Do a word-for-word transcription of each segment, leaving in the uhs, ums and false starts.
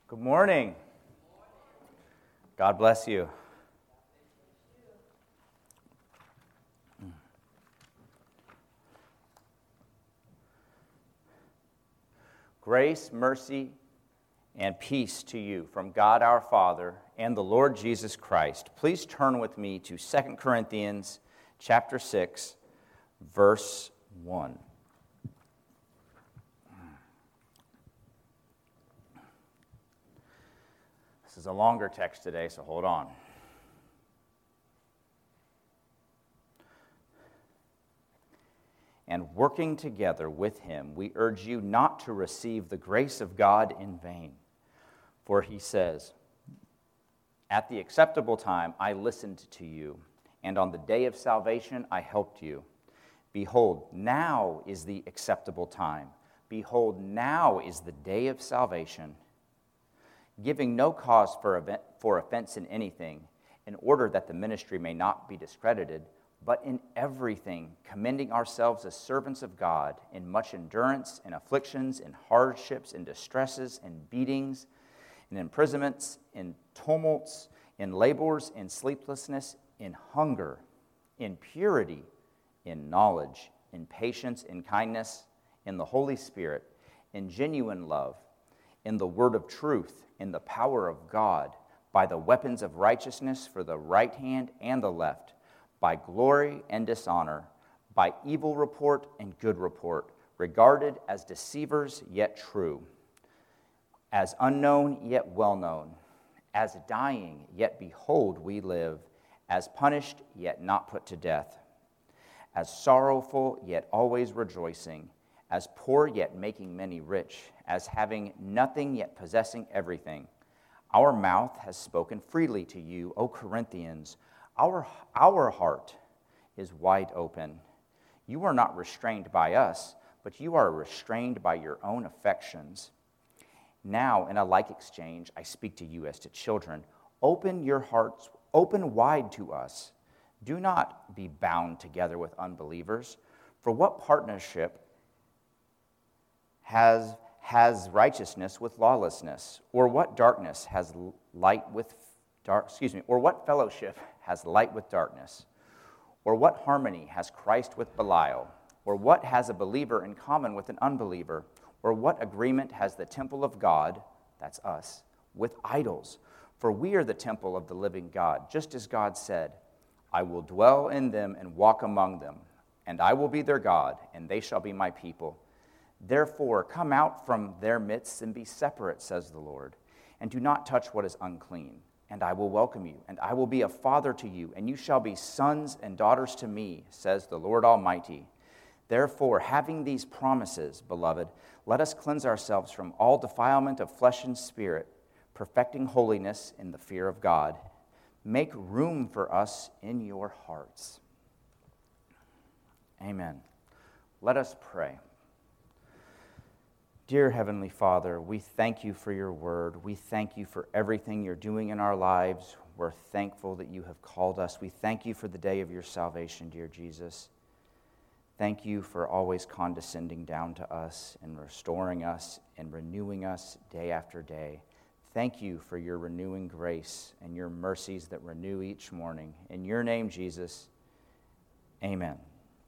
Good morning. God bless you. Grace, mercy, and peace to you from God our Father and the Lord Jesus Christ. Please turn with me to Second Corinthians chapter six, verse one. This is a longer text today, so hold on. And working together with him, we urge you not to receive the grace of God in vain. For he says, "At the acceptable time I listened to you, and on the day of salvation I helped you. Behold, now is the acceptable time. Behold, now is the day of salvation. Giving no cause for, event, for offense in anything, in order that the ministry may not be discredited, but in everything, commending ourselves as servants of God, in much endurance, in afflictions, in hardships, in distresses, in beatings, in imprisonments, in tumults, in labors, in sleeplessness, in hunger, in purity, in knowledge, in patience, in kindness, in the Holy Spirit, in genuine love, in the word of truth, in the power of God, by the weapons of righteousness for the right hand and the left, by glory and dishonor, by evil report and good report, regarded as deceivers yet true, as unknown yet well known, as dying yet behold we live, as punished yet not put to death, as sorrowful yet always rejoicing, as poor yet making many rich, as having nothing yet possessing everything. Our mouth has spoken freely to you, O Corinthians. Our, our heart is wide open. You are not restrained by us, but you are restrained by your own affections. Now, in a like exchange, I speak to you as to children. Open your hearts, open wide to us. Do not be bound together with unbelievers. For what partnership has, has righteousness with lawlessness? Or what darkness has light with dark, excuse me, or what fellowship has light with darkness? Or what harmony has Christ with Belial? Or what has a believer in common with an unbeliever? Or what agreement has the temple of God, that's us, with idols? For we are the temple of the living God, just as God said, I will dwell in them and walk among them, and I will be their God, and they shall be my people. Therefore, come out from their midst and be separate, says the Lord, and do not touch what is unclean. And I will welcome you, and I will be a father to you, and you shall be sons and daughters to me, says the Lord Almighty. Therefore, having these promises, beloved, let us cleanse ourselves from all defilement of flesh and spirit, perfecting holiness in the fear of God. Make room for us in your hearts. Amen. Let us pray. Dear Heavenly Father, we thank you for your word. We thank you for everything you're doing in our lives. We're thankful that you have called us. We thank you for the day of your salvation, dear Jesus. Thank you for always condescending down to us and restoring us and renewing us day after day. Thank you for your renewing grace and your mercies that renew each morning. In your name, Jesus, amen.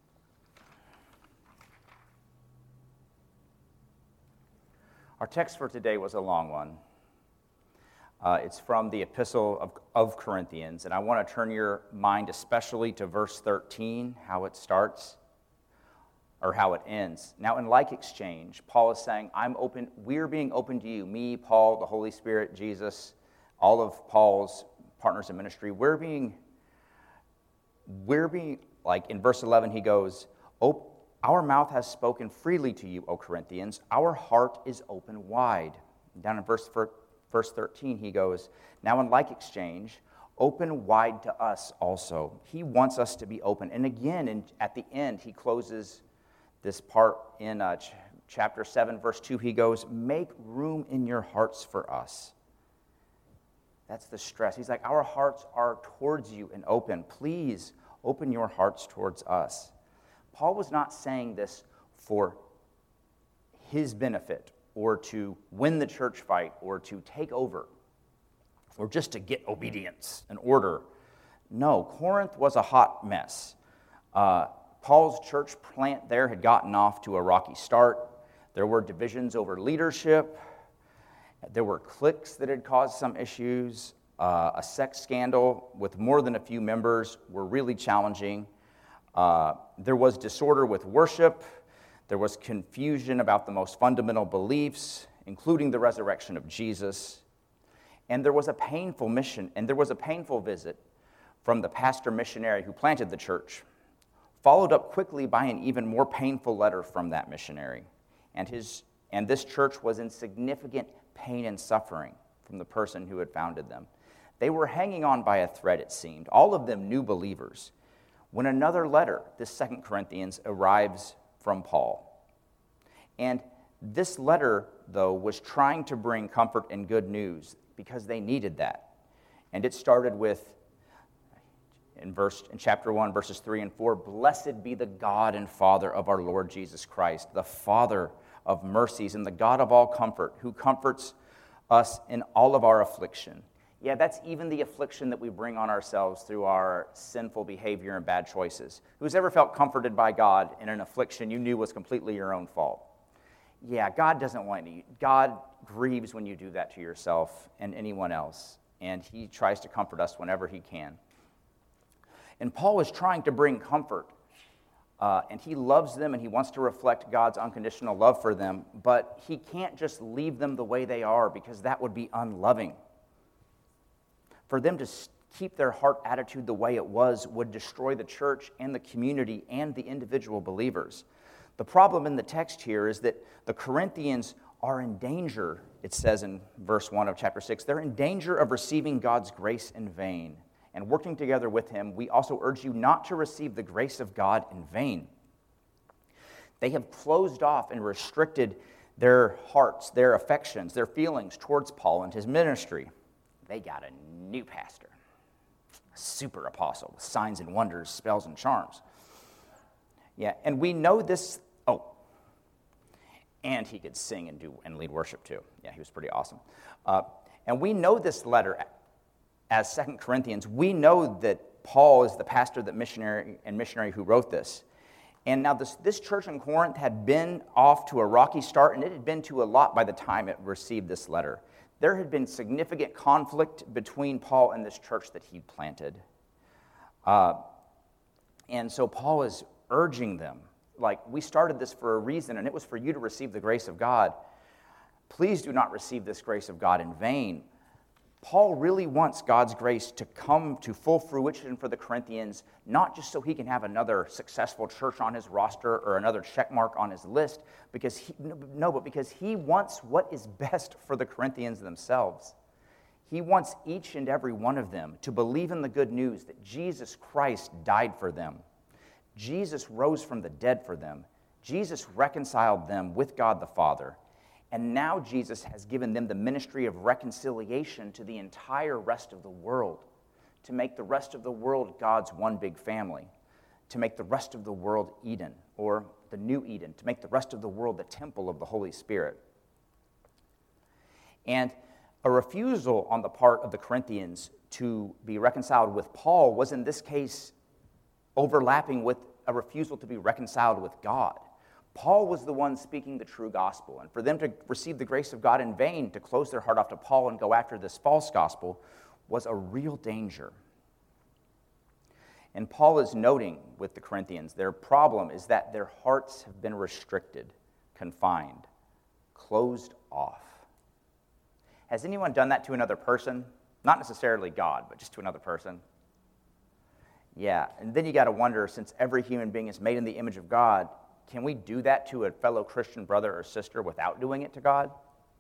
Our text for today was a long one. Uh, it's from the Epistle of, of Corinthians, and I want to turn your mind especially to verse thirteen, how it starts, or how it ends. Now, in like exchange, Paul is saying, I'm open, we're being open to you, me, Paul, the Holy Spirit, Jesus, all of Paul's partners in ministry. We're being, we're being, like in verse eleven, he goes, open. Our mouth has spoken freely to you, O Corinthians. Our heart is open wide. Down in verse, verse thirteen, he goes, now in like exchange, open wide to us also. He wants us to be open. And again, in, at the end, he closes this part in uh, ch- chapter seven, verse two. He goes, make room in your hearts for us. That's the stress. He's like, our hearts are towards you and open. Please open your hearts towards us. Paul was not saying this for his benefit or to win the church fight or to take over or just to get obedience and order. No, Corinth was a hot mess. Uh, Paul's church plant there had gotten off to a rocky start. There were divisions over leadership. There were cliques that had caused some issues. Uh, a sex scandal with more than a few members were really challenging. Uh, there was disorder with worship. There was confusion about the most fundamental beliefs, including the resurrection of Jesus. And there was a painful mission, and there was a painful visit from the pastor missionary who planted the church, followed up quickly by an even more painful letter from that missionary. And his and this church was in significant pain and suffering from the person who had founded them. They were hanging on by a thread, it seemed, all of them new believers, when another letter, this Second Corinthians, arrives from Paul. And this letter, though, was trying to bring comfort and good news because they needed that. And it started with, in verse in chapter one, verses three and four, "Blessed be the God and Father of our Lord Jesus Christ, the Father of mercies and the God of all comfort, who comforts us in all of our affliction." Yeah, that's even the affliction that we bring on ourselves through our sinful behavior and bad choices. Who's ever felt comforted by God in an affliction you knew was completely your own fault? Yeah, God doesn't want you. God grieves when you do that to yourself and anyone else, and he tries to comfort us whenever he can. And Paul is trying to bring comfort, uh, and he loves them, and he wants to reflect God's unconditional love for them, but he can't just leave them the way they are because that would be unloving. For them to keep their heart attitude the way it was would destroy the church and the community and the individual believers. The problem in the text here is that the Corinthians are in danger, it says in verse one of chapter six, they're in danger of receiving God's grace in vain. And working together with him, we also urge you not to receive the grace of God in vain. They have closed off and restricted their hearts, their affections, their feelings towards Paul and his ministry. They got a new pastor, a super apostle with signs and wonders, spells and charms. Yeah, and we know this, oh, and he could sing and do and lead worship too. Yeah, he was pretty awesome. Uh, and we know this letter as Second Corinthians. We know that Paul is the pastor that missionary and missionary who wrote this. And now this, this church in Corinth had been off to a rocky start, and it had been to a lot by the time it received this letter. There had been significant conflict between Paul and this church that he'd planted. Uh, and so Paul is urging them, like, we started this for a reason, and it was for you to receive the grace of God. Please do not receive this grace of God in vain. Paul really wants God's grace to come to full fruition for the Corinthians, not just so he can have another successful church on his roster or another check mark on his list, because he, no, but because he wants what is best for the Corinthians themselves. He wants each and every one of them to believe in the good news that Jesus Christ died for them. Jesus rose from the dead for them. Jesus reconciled them with God the Father. And now Jesus has given them the ministry of reconciliation to the entire rest of the world, to make the rest of the world God's one big family, to make the rest of the world Eden, or the new Eden, to make the rest of the world the temple of the Holy Spirit. And a refusal on the part of the Corinthians to be reconciled with Paul was in this case overlapping with a refusal to be reconciled with God. Paul was the one speaking the true gospel, and for them to receive the grace of God in vain, to close their heart off to Paul and go after this false gospel, was a real danger. And Paul is noting with the Corinthians, their problem is that their hearts have been restricted, confined, closed off. Has anyone done that to another person? Not necessarily God, but just to another person. Yeah, and then you got to wonder, since every human being is made in the image of God, can we do that to a fellow Christian brother or sister without doing it to God?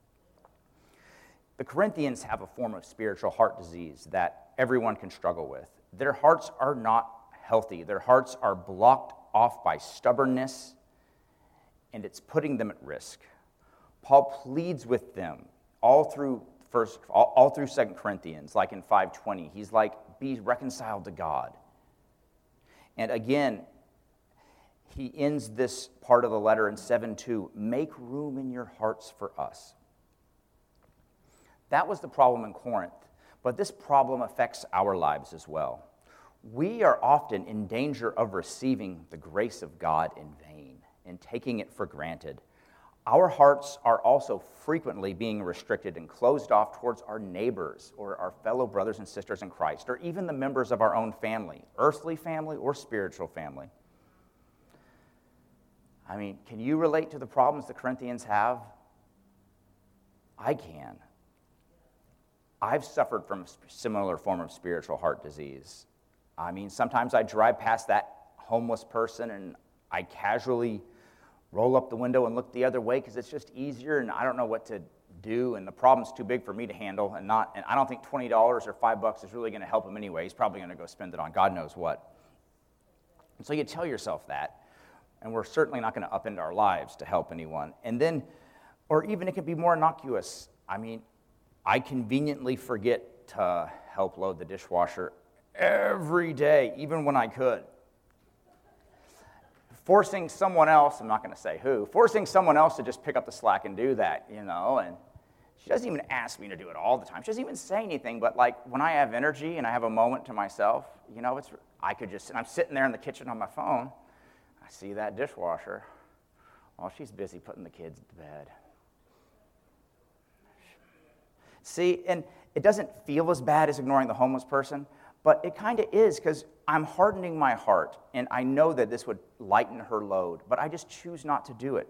The Corinthians have a form of spiritual heart disease that everyone can struggle with. Their hearts are not healthy. Their hearts are blocked off by stubbornness, and it's putting them at risk. Paul pleads with them all through first, all, all through Second Corinthians, like in five twenty. He's like, be reconciled to God. And again, he ends this part of the letter in seven two, make room in your hearts for us. That was the problem in Corinth, but this problem affects our lives as well. We are often in danger of receiving the grace of God in vain and taking it for granted. Our hearts are also frequently being restricted and closed off towards our neighbors or our fellow brothers and sisters in Christ, or even the members of our own family, earthly family or spiritual family. I mean, can you relate to the problems the Corinthians have? I can. I've suffered from a similar form of spiritual heart disease. I mean, sometimes I drive past that homeless person and I casually roll up the window and look the other way because it's just easier and I don't know what to do and the problem's too big for me to handle and not and I don't think twenty dollars or five bucks is really going to help him anyway. He's probably going to go spend it on God knows what. And so you tell yourself that, and we're certainly not going to upend our lives to help anyone. And then, or even it can be more innocuous. I mean, I conveniently forget to help load the dishwasher every day, even when I could. Forcing someone else, I'm not going to say who, forcing someone else to just pick up the slack and do that, you know, and she doesn't even ask me to do it all the time. She doesn't even say anything, but like when I have energy and I have a moment to myself, you know, it's I could just, and I'm sitting there in the kitchen on my phone, I see that dishwasher. Well, she's busy putting the kids to bed. See, and it doesn't feel as bad as ignoring the homeless person, but it kind of is because I'm hardening my heart, and I know that this would lighten her load, but I just choose not to do it.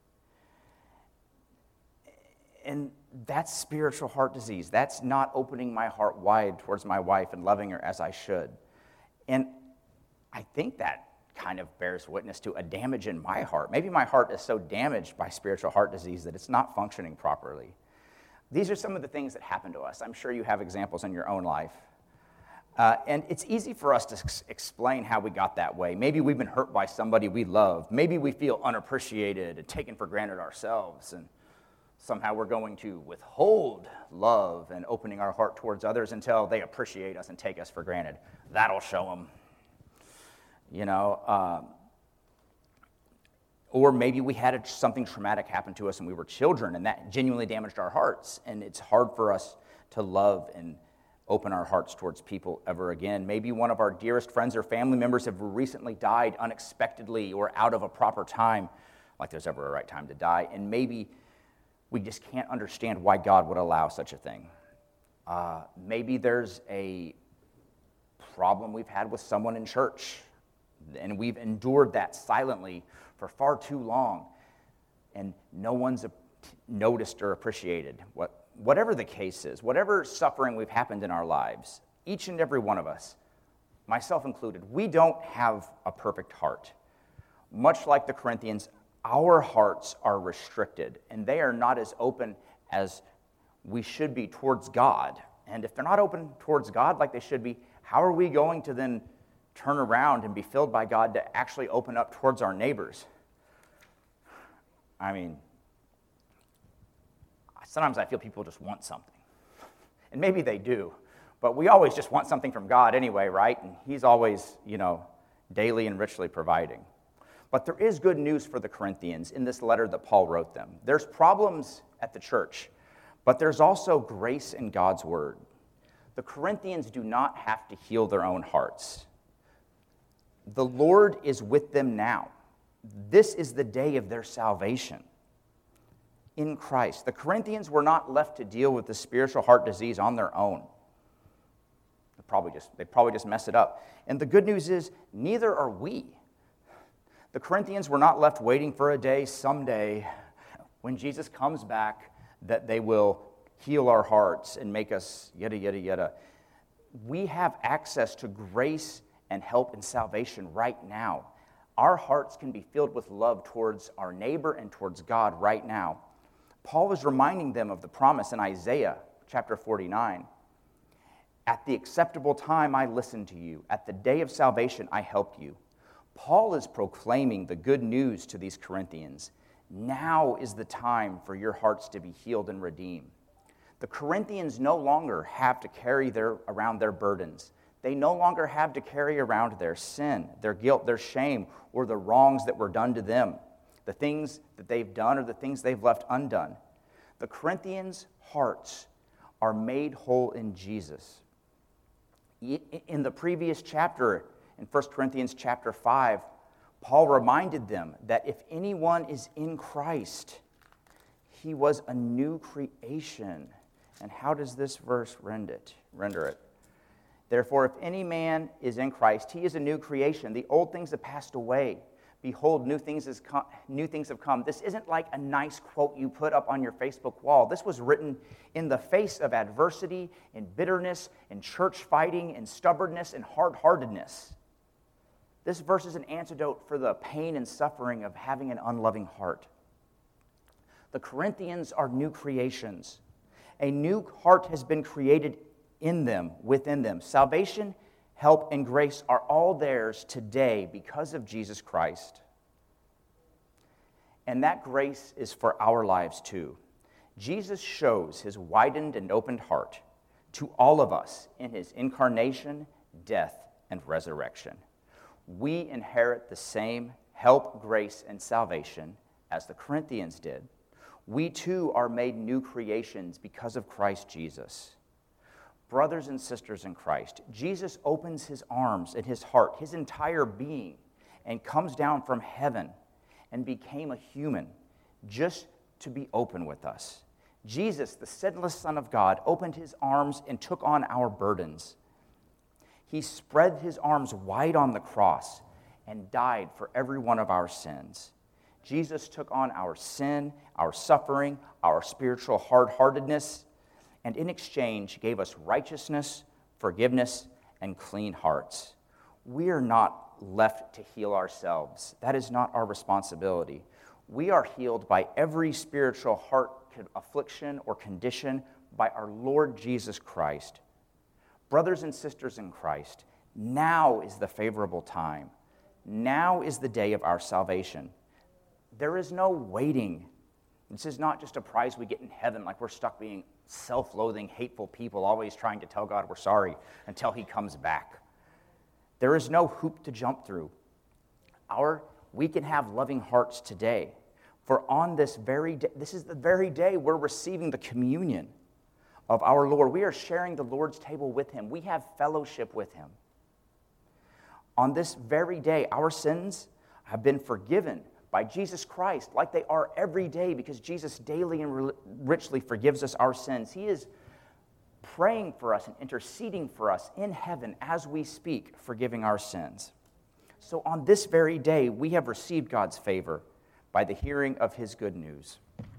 And that's spiritual heart disease. That's not opening my heart wide towards my wife and loving her as I should. And I think that kind of bears witness to a damage in my heart. Maybe my heart is so damaged by spiritual heart disease that it's not functioning properly. These are some of the things that happen to us. I'm sure you have examples in your own life. Uh, and it's easy for us to ex- explain how we got that way. Maybe we've been hurt by somebody we love. Maybe we feel unappreciated and taken for granted ourselves. And somehow we're going to withhold love and opening our heart towards others until they appreciate us and take us for granted. That'll show them. You know, um, or maybe we had a, something traumatic happen to us when we were children, and that genuinely damaged our hearts. And it's hard for us to love and open our hearts towards people ever again. Maybe one of our dearest friends or family members have recently died unexpectedly or out of a proper time, like there's ever a right time to die, and maybe we just can't understand why God would allow such a thing. Uh, maybe there's a problem we've had with someone in church, and we've endured that silently for far too long, and no one's noticed or appreciated what Whatever the case is, whatever suffering we've happened in our lives, each and every one of us, myself included, we don't have a perfect heart. Much like the Corinthians, our hearts are restricted, and they are not as open as we should be towards God. And if they're not open towards God like they should be, how are we going to then turn around and be filled by God to actually open up towards our neighbors? I mean, sometimes I feel people just want something. And maybe they do. But we always just want something from God anyway, right? And He's always, you know, daily and richly providing. But there is good news for the Corinthians in this letter that Paul wrote them. There's problems at the church, but there's also grace in God's word. The Corinthians do not have to heal their own hearts. The Lord is with them now. This is the day of their salvation in Christ. The Corinthians were not left to deal with the spiritual heart disease on their own. They probably just, they probably just mess it up. And the good news is, neither are we. The Corinthians were not left waiting for a day someday when Jesus comes back that they will heal our hearts and make us yada, yada, yada. We have access to grace and help and salvation right now. Our hearts can be filled with love towards our neighbor and towards God right now. Paul is reminding them of the promise in Isaiah chapter forty-nine. At the acceptable time I listened to you. At the day of salvation I helped you. Paul is proclaiming the good news to these Corinthians. Now is the time for your hearts to be healed and redeemed. The Corinthians no longer have to carry their, around their burdens. They no longer have to carry around their sin, their guilt, their shame, or the wrongs that were done to them, the things that they've done or the things they've left undone. The Corinthians' hearts are made whole in Jesus. In the previous chapter, in First Corinthians chapter five, Paul reminded them that if anyone is in Christ, he was a new creation. And how does this verse render it? Render it? Therefore, if any man is in Christ, he is a new creation. The old things have passed away. Behold, new things, is com- new things have come. This isn't like a nice quote you put up on your Facebook wall. This was written in the face of adversity and bitterness and church fighting and stubbornness and hard-heartedness. This verse is an antidote for the pain and suffering of having an unloving heart. The Corinthians are new creations. A new heart has been created in them, within them. Salvation, help, and grace are all theirs today because of Jesus Christ. And that grace is for our lives too. Jesus shows his widened and opened heart to all of us in his incarnation, death, and resurrection. We inherit the same help, grace, and salvation as the Corinthians did. We too are made new creations because of Christ Jesus. Brothers and sisters in Christ, Jesus opens his arms and his heart, his entire being, and comes down from heaven and became a human just to be open with us. Jesus, the sinless Son of God, opened his arms and took on our burdens. He spread his arms wide on the cross and died for every one of our sins. Jesus took on our sin, our suffering, our spiritual hard-heartedness, and in exchange gave us righteousness, forgiveness, and clean hearts. We are not left to heal ourselves. That is not our responsibility. We are healed by every spiritual heart affliction or condition by our Lord Jesus Christ. Brothers and sisters in Christ, now is the favorable time. Now is the day of our salvation. There is no waiting. This is not just a prize we get in heaven, like we're stuck being self-loathing, hateful people, always trying to tell God we're sorry until he comes back. There is no hoop to jump through. Our, we can have loving hearts today. For on this very day, this is the very day we're receiving the communion of our Lord. We are sharing the Lord's table with him. We have fellowship with him. On this very day, our sins have been forgiven by Jesus Christ, like they are every day, because Jesus daily and richly forgives us our sins. He is praying for us and interceding for us in heaven as we speak, forgiving our sins. So on this very day, we have received God's favor by the hearing of his good news.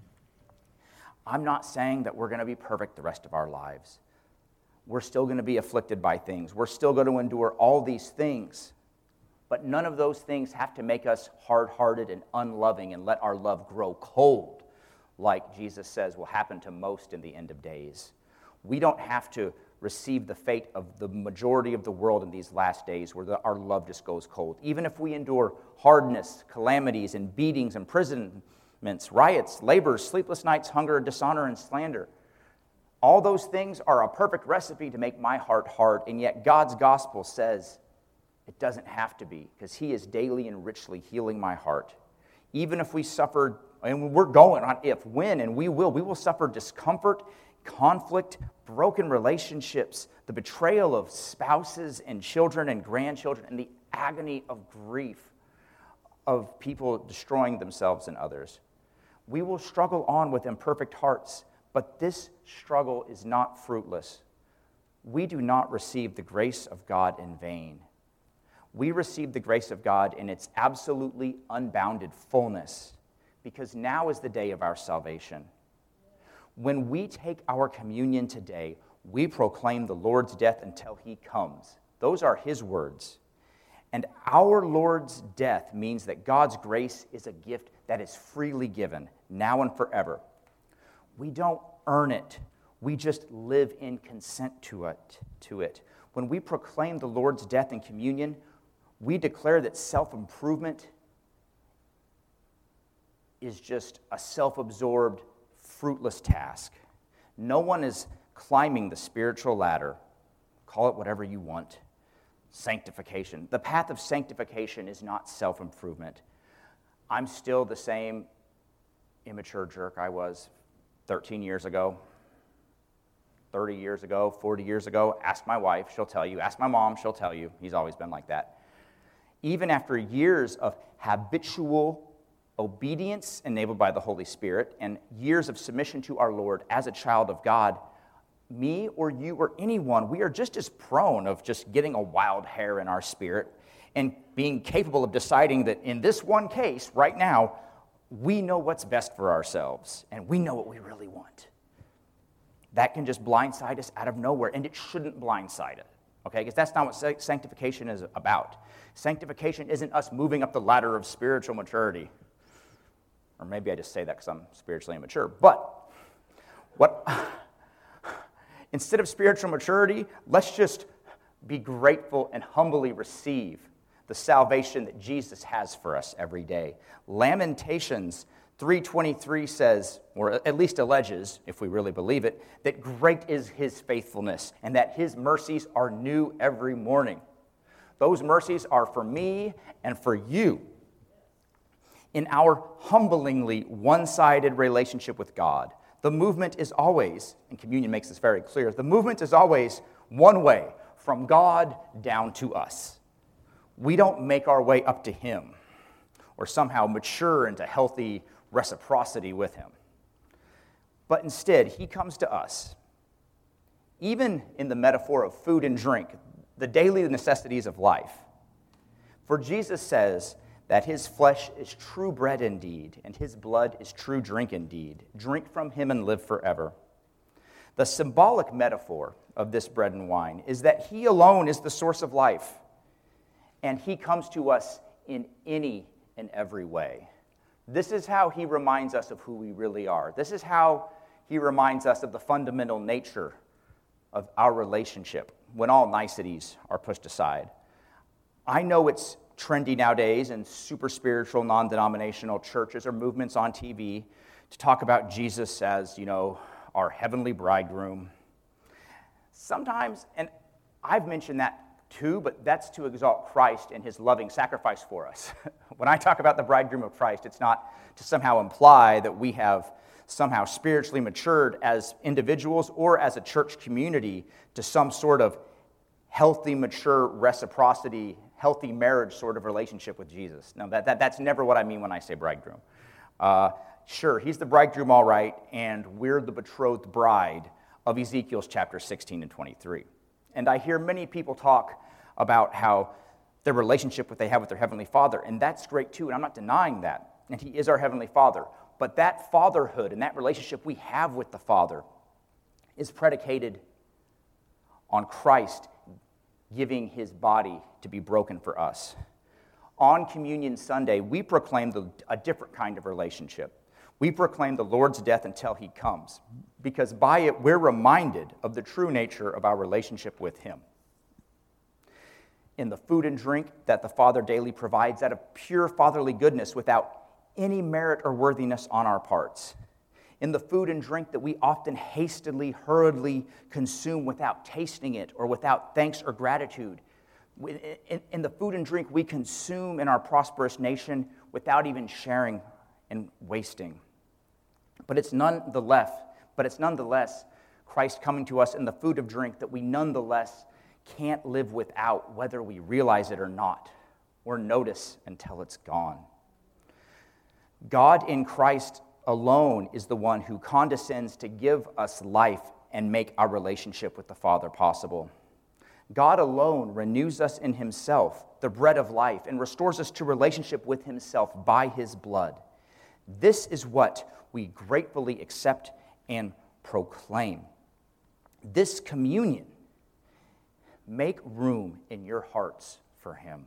I'm not saying that we're going to be perfect the rest of our lives. We're still going to be afflicted by things. We're still going to endure all these things. But none of those things have to make us hard-hearted and unloving and let our love grow cold, like Jesus says will happen to most in the end of days. We don't have to receive the fate of the majority of the world in these last days where the, our love just goes cold. Even if we endure hardness, calamities, and beatings, imprisonments, riots, labors, sleepless nights, hunger, dishonor, and slander, all those things are a perfect recipe to make my heart hard, and yet God's gospel says it doesn't have to be, because he is daily and richly healing my heart. Even if we suffer, and we're going on if, when, and we will, we will suffer discomfort, conflict, broken relationships, the betrayal of spouses and children and grandchildren, and the agony of grief of people destroying themselves and others. We will struggle on with imperfect hearts, but this struggle is not fruitless. We do not receive the grace of God in vain. We receive the grace of God in its absolutely unbounded fullness, because now is the day of our salvation. When we take our communion today, we proclaim the Lord's death until he comes. Those are his words. And our Lord's death means that God's grace is a gift that is freely given, now and forever. We don't earn it. We just live in consent to it. To it. When we proclaim the Lord's death in communion, we declare that self-improvement is just a self-absorbed, fruitless task. No one is climbing the spiritual ladder, call it whatever you want, sanctification. The path of sanctification is not self-improvement. I'm still the same immature jerk I was thirteen years ago, thirty years ago, forty years ago. Ask my wife, she'll tell you. Ask my mom, she'll tell you. He's always been like that. Even after years of habitual obedience enabled by the Holy Spirit and years of submission to our Lord as a child of God, me or you or anyone, we are just as prone of just getting a wild hair in our spirit and being capable of deciding that in this one case, right now, we know what's best for ourselves and we know what we really want. That can just blindside us out of nowhere, and it shouldn't blindside it, okay? Because that's not what sanctification is about. Sanctification isn't us moving up the ladder of spiritual maturity. Or maybe I just say that because I'm spiritually immature. But what instead of spiritual maturity, let's just be grateful and humbly receive the salvation that Jesus has for us every day. Lamentations three twenty-three says, or at least alleges, if we really believe it, that great is his faithfulness and that his mercies are new every morning. Those mercies are for me and for you. In our humblingly one-sided relationship with God, the movement is always, and communion makes this very clear, the movement is always one way, from God down to us. We don't make our way up to him or somehow mature into healthy reciprocity with him. But instead, he comes to us, even in the metaphor of food and drink, the daily necessities of life. For Jesus says that his flesh is true bread indeed, and his blood is true drink indeed. Drink from him and live forever. The symbolic metaphor of this bread and wine is that he alone is the source of life, and he comes to us in any and every way. This is how he reminds us of who we really are. This is how he reminds us of the fundamental nature of our relationship when all niceties are pushed aside. I know it's trendy nowadays in super spiritual, non-denominational churches or movements on T V to talk about Jesus as, you know, our heavenly bridegroom. Sometimes, and I've mentioned that too, but that's to exalt Christ and his loving sacrifice for us. When I talk about the bridegroom of Christ, it's not to somehow imply that we have somehow spiritually matured as individuals or as a church community to some sort of healthy, mature reciprocity, healthy marriage sort of relationship with Jesus. No, that, that, that's never what I mean when I say bridegroom. Uh, sure, he's the bridegroom, all right, and we're the betrothed bride of Ezekiel's chapter sixteen and twenty-three. And I hear many people talk about how their relationship that they have with their Heavenly Father, and that's great too, and I'm not denying that, and he is our Heavenly Father. But that fatherhood and that relationship we have with the Father is predicated on Christ giving his body to be broken for us. On Communion Sunday, we proclaim the, a different kind of relationship. We proclaim the Lord's death until he comes, because by it we're reminded of the true nature of our relationship with him. In the food and drink that the Father daily provides out of pure fatherly goodness without any merit or worthiness on our parts. In the food and drink that we often hastily, hurriedly consume without tasting it or without thanks or gratitude. In, in the food and drink we consume in our prosperous nation without even sharing and wasting. But it's nonetheless, but it's nonetheless Christ coming to us in the food of drink that we nonetheless can't live without, whether we realize it or not, or notice until it's gone. God in Christ alone is the one who condescends to give us life and make our relationship with the Father possible. God alone renews us in himself, the bread of life, and restores us to relationship with himself by his blood. This is what we gratefully accept and proclaim. This communion, make room in your hearts for him.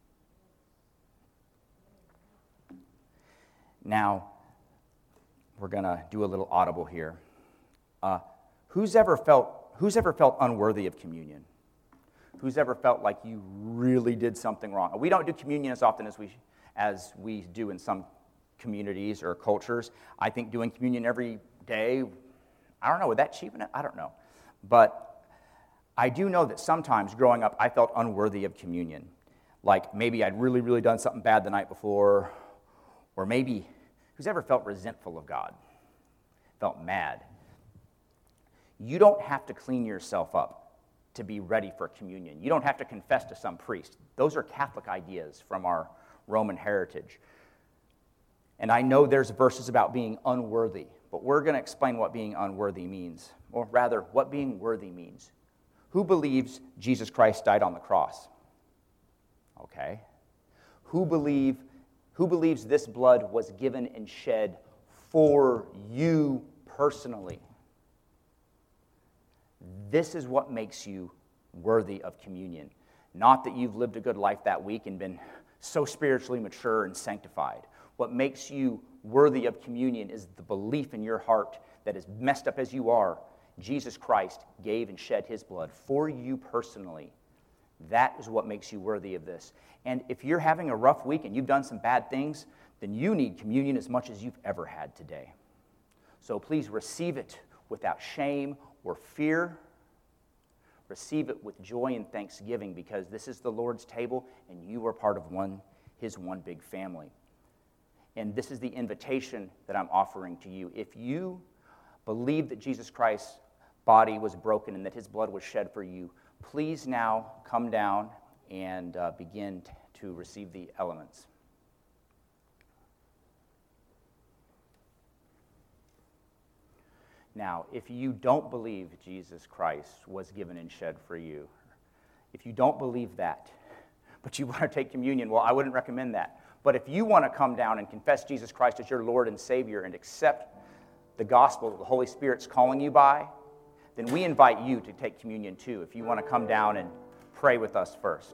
Now, we're going to do a little audible here. Uh, who's ever felt who's ever felt unworthy of communion? Who's ever felt like you really did something wrong? We don't do communion as often as we as we do in some communities or cultures. I think doing communion every day, I don't know, would that cheapen it? I don't know. But I do know that sometimes growing up, I felt unworthy of communion. Like maybe I'd really, really done something bad the night before, or maybe, who's ever felt resentful of God? Felt mad? You don't have to clean yourself up to be ready for communion. You don't have to confess to some priest. Those are Catholic ideas from our Roman heritage. And I know there's verses about being unworthy, but we're going to explain what being unworthy means, or rather, what being worthy means. Who believes Jesus Christ died on the cross? Okay. Who believe who believes this blood was given and shed for you personally? This is what makes you worthy of communion. Not that you've lived a good life that week and been so spiritually mature and sanctified. What makes you worthy of communion is the belief in your heart that, as messed up as you are, Jesus Christ gave and shed his blood for you personally. That is what makes you worthy of this. And if you're having a rough week and you've done some bad things, then you need communion as much as you've ever had today. So please receive it without shame or fear. Receive it with joy and thanksgiving, because this is the Lord's table and you are part of one, his one big family. And this is the invitation that I'm offering to you. If you believe that Jesus Christ's body was broken and that his blood was shed for you, please now come down and uh, begin t- to receive the elements. Now, if you don't believe Jesus Christ was given and shed for you, if you don't believe that, but you want to take communion, well, I wouldn't recommend that. But if you want to come down and confess Jesus Christ as your Lord and Savior and accept the gospel that the Holy Spirit's calling you by, then we invite you to take communion too, if you want to come down and pray with us first.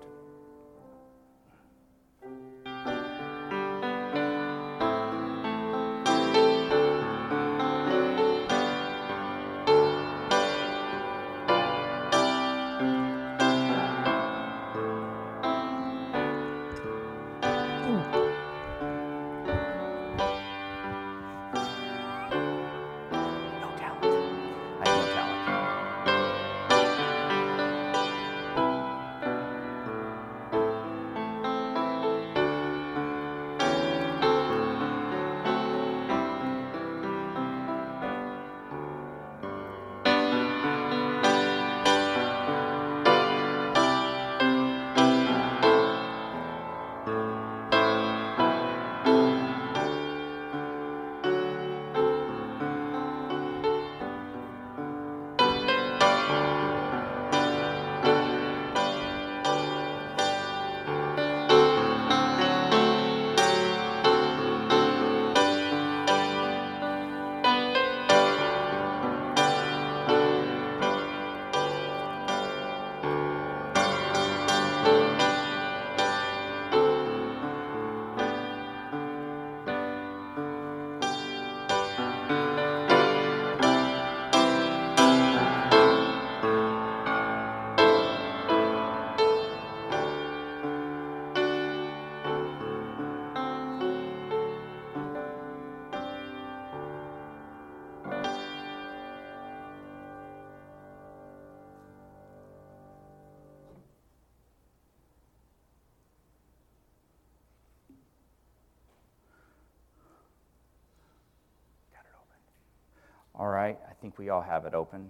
All right, I think we all have it open.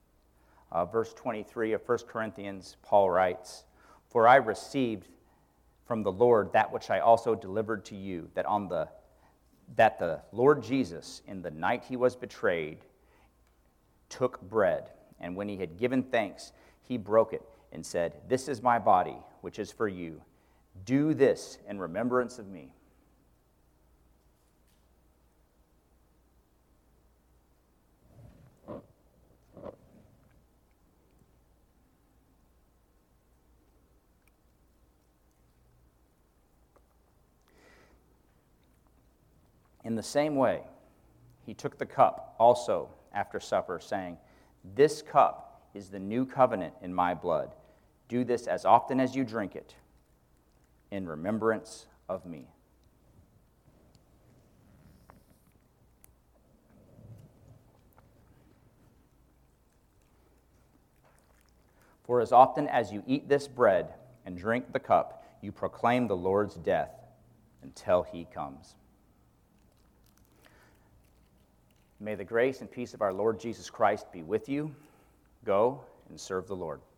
Uh, verse twenty-three of First Corinthians, Paul writes, "For I received from the Lord that which I also delivered to you, that on the that the Lord Jesus, in the night he was betrayed, took bread, and when he had given thanks, he broke it and said, 'This is my body, which is for you. Do this in remembrance of me.'" In the same way, he took the cup also after supper, saying, "This cup is the new covenant in my blood. Do this as often as you drink it in remembrance of me." For as often as you eat this bread and drink the cup, you proclaim the Lord's death until he comes. May the grace and peace of our Lord Jesus Christ be with you. Go and serve the Lord.